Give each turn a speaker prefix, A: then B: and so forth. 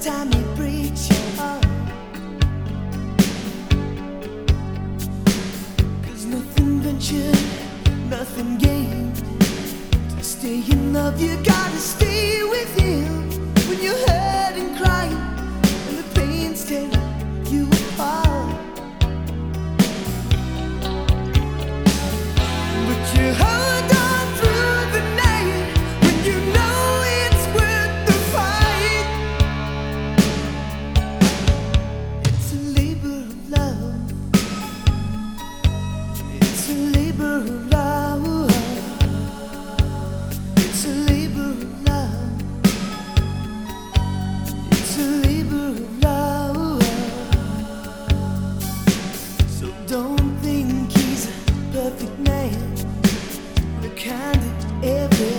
A: time he breaks your heart. 'Cause nothing ventured, nothing gained. To stay in love, you gotta stay with him. When you're hurt and crying, and the pain's tearing you apart. But you hold on through the night when you know it's worth the fight. It's a labor of love. It's a labor of love. It's a labor of love. It's a labor of love. So don't think he's a perfect man, the kind that ever